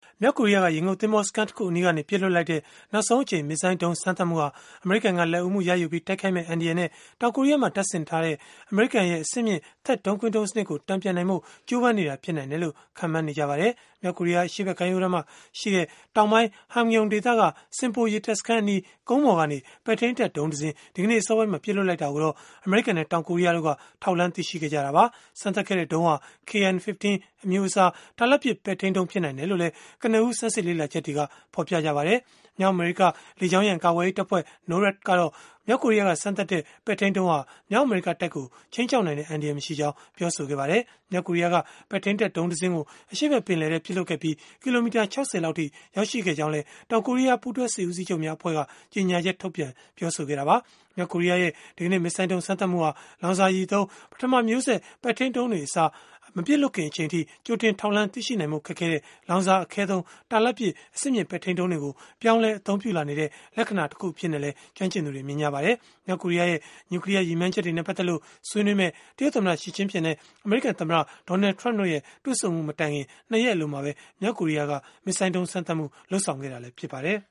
မြောက်ကိုရီးယားကရေငုပ်သင်္ဘောစခန်းတစ်ခုအနီးကနေပစ်လွှတ်လိုက်တဲ့နောက်ဆုံးအကြိမ်မစ်ဇိုင်းဒုံးစမ်းသပ်မှုဟာအမေရိကန်ကလက်ဦးမှုရယူပြီးတိုက်ခိုက်မဲ့အန်ဒီယန်နဲ့တောင်ကိုရီးယားမှာတပ်ဆင်ထားတဲ့အမေရိကန်ရဲ့အဆင့်မြင့်သက်ဒုံးကွင်းဒုံးစနစ်ကိုတံပြန်နိုင်မှုကြိုးပမ်းနေတာဖြစ်နိုင်တယ်လို့ခန့်မှန်းနေကြပါတယ်။မြောက်ကိုရီးယားအရှေ့ဘက်ကမ်းရိုးတန်းမှာရှိတဲ့တောင်ပိုင်းဟမ်ဂယုံဒေသကစင်ပိုရေတပ်စခန်းအနီးကုန်းပေါ်ကနေပဲ့ထိန်းတပ်ဒုံးတစ်စင်းဒီကနေ့အစောပိုင်းမှာပစ်လွှတ်လိုက်တာကိုတော့အမေရိကန်နဲ့တောင်ကိုရီးယားတို့ကထောက်လှမ်းသိရှိခဲ့ကြတာပါ။စမ်းသပ်ခဲ့တဲ့ဒုံးဟာ KN-15 အမျိုးအစားတာလတ်ပစ်ပဲ့ထိန်းဒုံးဖြစ်နိုင်တယ်လို့လည်းကနဦးစမ်းစစ်လေ့လာချက်တွေကဖော်ပြကြပါတယ်။မြောက်အမေရိကလေကြောင်းရန်ကာကွယ်ရေးတပ်ဖွဲ့ NORAD ကတော့မြောက်ကိုရီးယားကစမ်းသပ်တဲ့ပဲ့ထိန်းဒုံးဟာမြောက်အမေရိကတပ်ကိုချင်းချောက်နိုင်တဲ့အန္တရာယ်မရှိကြောင်းပြောဆိုခဲ့ပါတယ်။မြောက်ကိုရီးယားကပဲ့ထိန်းတပ်ဒုံးတစ်စင်းကိုအရှေ့ဘက်ပင်လယ်ထဲပစ်လွှတ်ခဲ့ပြီးကီလိုမီတာ60လောက်ထိရောက်ရှိခဲ့ကြောင်းလည်းတောင်ကိုရီးယားပူးတွဲစစ်ဦးစီးချုပ်များအဖွဲ့ကကြေညာချက်ထုတ်ပြန်ပြောဆိုခဲ့တာပါ။မြောက်ကိုရီးယားရဲ့ဒီကနေ့မစ်ဇိုင်းဒုံးစမ်းသပ်မှုဟာလောင်စာရည်သုံးပထမမျိုးဆက်ပဲ့ထိန်းဒုံးတွေအစားမပြစ်လွတ်ခင်အချိန်ထိကြိုတင်ထောက်လှမ်းသိရှိနိုင်မှုခက်ခဲတဲ့လောင်စာအခဲဆုံးတာလတ်ပစ်အစစ်မြစ်ပဲ့ထိန်းဒုံးတွေကိုပြောင်းလဲအသုံးပြုလာနေတဲ့လက္ခဏာတစ်ခုဖြစ်နေလဲကျွမ်းကျင်သူတွေမြင်ကြပါတယ်။မြောက်ကိုရီးယားရဲ့နျူကလ িয়ার ရည်မှန်းချက်တွေနဲ့ပတ်သက်လို့ဆွေးနွေးမဲ့တရုတ်သမ္မတရှီကျင်းဖျင်နဲ့အမေရိကန်သမ္မတဒေါ်နယ်ထရန့်တို့ရဲ့တွေ့ဆုံမှုမတိုင်ခင်2ရက်အလိုမှာပဲမြောက်ကိုရီးယားကမစ်ဇိုင်းဒုံးစမ်းသပ်မှုလုပ်ဆောင်ခဲ့တာလည်းဖြစ်ပါတယ်။